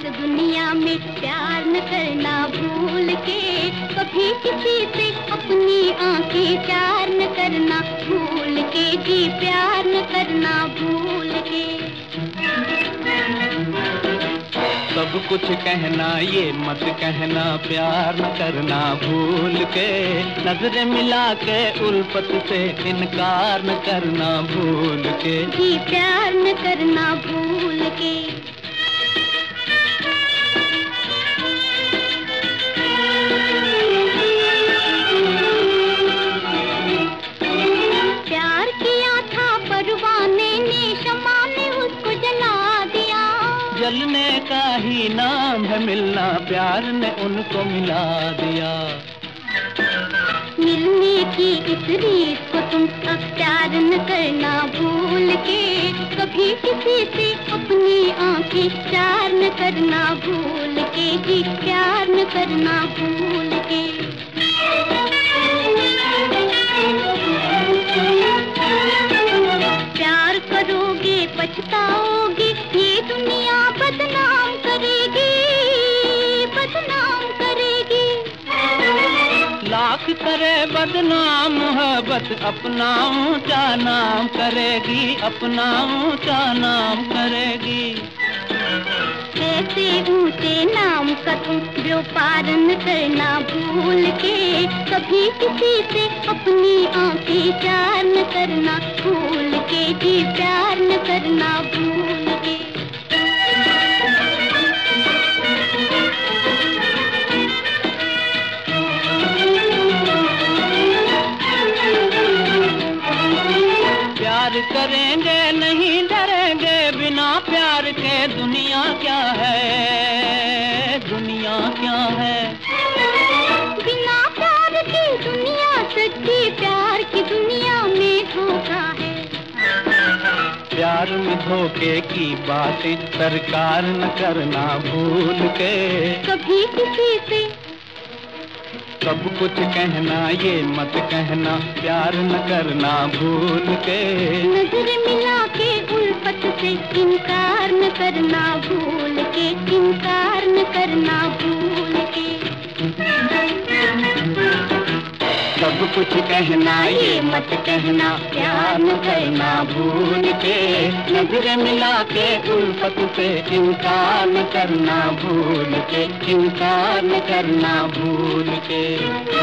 दुनिया में प्यार न करना भूल के, कभी किसी से अपनी आंखें चार न करना भूल के जी, प्यार न करना भूल के। सब कुछ कहना ये मत कहना प्यार न करना भूल के, नजरें मिला के उल्फत से इनकार न करना भूल के जी, प्यार न करना भूल के। प्यार किया था परवाने ने, शमा ने उसको जला दिया। जलने का ही नाम है मिलना, प्यार ने उनको मिला दिया। मिलने की इस रीत को तुम अब प्यार न करना भूल के, कभी किसी से अपनी आंखें चार न करना भूल के जी, प्यार न करना भूल के। प्यार करोगे पछताओगे, ये दुनिया बदनाम करेगी, बदनाम करेगी। लाख करे बदनाम मोहब्बत अपना ऊंचा नाम करेगी, अपना ऊंचा नाम करेगी। ऐसे ऊंचे नाम का तुम व्यापार न करना भूल के, कभी किसी से अपनी आंखें चार न करना भूल के जी, प्यार न करना भूल के। प्यार करेंगे नहीं डरेंगे, बिना प्यार के दुनिया क्या है, दुनिया क्या है। बिना प्यार की दुनिया सच्ची, प्यार की दुनिया में धोखा है। प्यार में धोखे की बातें सरकार न करना भूल के, कभी किसी से सब कुछ कहना ये मत कहना प्यार न करना भूल के। नजर मिला के उल्फत से इनकार न करना भूल के, इनकार न करना भूल के। सब कुछ कहना ये मत कहना प्यार न करना भूल के, नजर मिला के उल्फत से इनकार न करना भूल के, इनकार न करना भूल के।